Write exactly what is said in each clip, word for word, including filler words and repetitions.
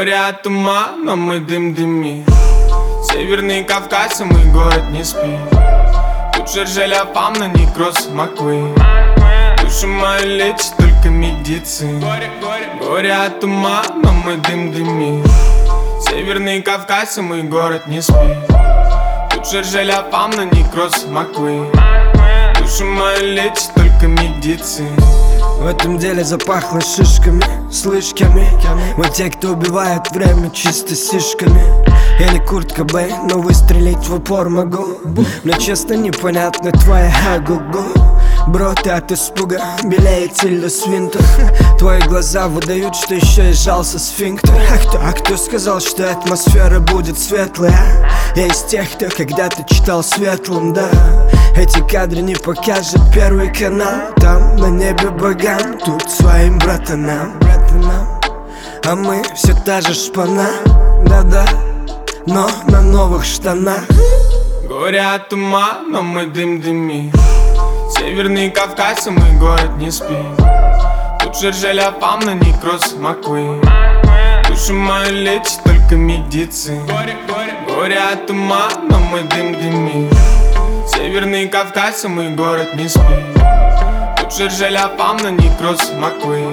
Горе от ума, но мы дым дымим. Северный Кавказ, и мой город не спит. Тут Жержеля фамна, некроз Маквей. Душу мою лечит только медицина. Горе от ума, но мы дым дымим. Северный Кавказ, и мой город не спит. Тут Жержеля фамна, некроз Маквей. Душу мою лечит только медицина. В этом деле запахло шишками, слышками. Мы те, кто убивает время чисто сишками. Я не Курт Кобейн, но выстрелить в упор могу. Мне честно непонятно твоя агугу. Бро, ты от испуга белеет тильда свинтер. Твои глаза выдают, что еще и сжался сфинктер. А кто, а кто сказал, что атмосфера будет светлая? Я из тех, кто когда-то читал светлым, да. Эти кадры не покажет первый канал. Там на небе богам, тут своим братанам, братанам. А мы все та же шпана, да-да, но на новых штанах. Горе от ума, но мы дым дымим. Северный Кавказ, и мой город не спит. Тут Жержеля фамна, некроз Маквей. Душу мою лечит только медицина. Горе от ума, но мы дым дымим. Северный Кавказ, и мой город не спит. Тут Жержеля фамна, некроз Маквей.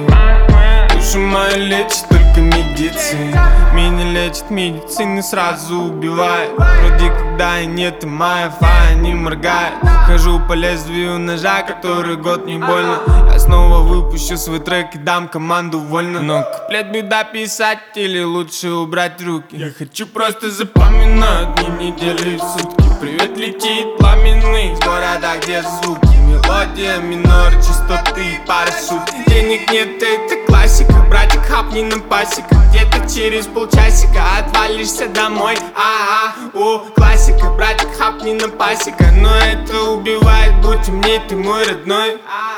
Душу мою лечит только медицина. Меня лечит медицина, сразу убивает. Вроде когда и нет, и моя фая не моргает. Хожу по лезвию ножа, который год не больно. Я снова выпущу свой трек и дам команду вольно. Но куплет беда писать или лучше убрать руки? Я хочу просто запоминать дни, недели и сутки. Привет летит пламенный с города, где звуки. Мелодия, минор, частоты и парашют. Денег нет, это классика. Братик, хапни на пасека. Где-то через полчасика отвалишься домой. А-а, о, классика. Братик, хапни на пасека. Но это убивает, будь умней, ты мой родной.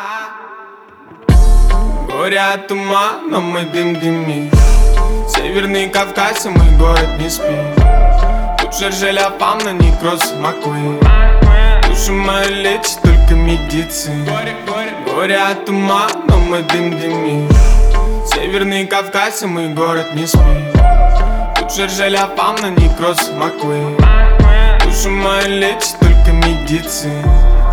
Горе от ума, но мы дым дымим. Северный Кавказ, и мой город не спит. Тут Жержеля фамна, некроз Маквей. Душу мою лечит только медицина. Горе от ума, но мы дым дымим. Северный Кавказ, и мой город не спит. Тут Жержеля фамна, некроз Маквей. Душу мою лечит только медицина.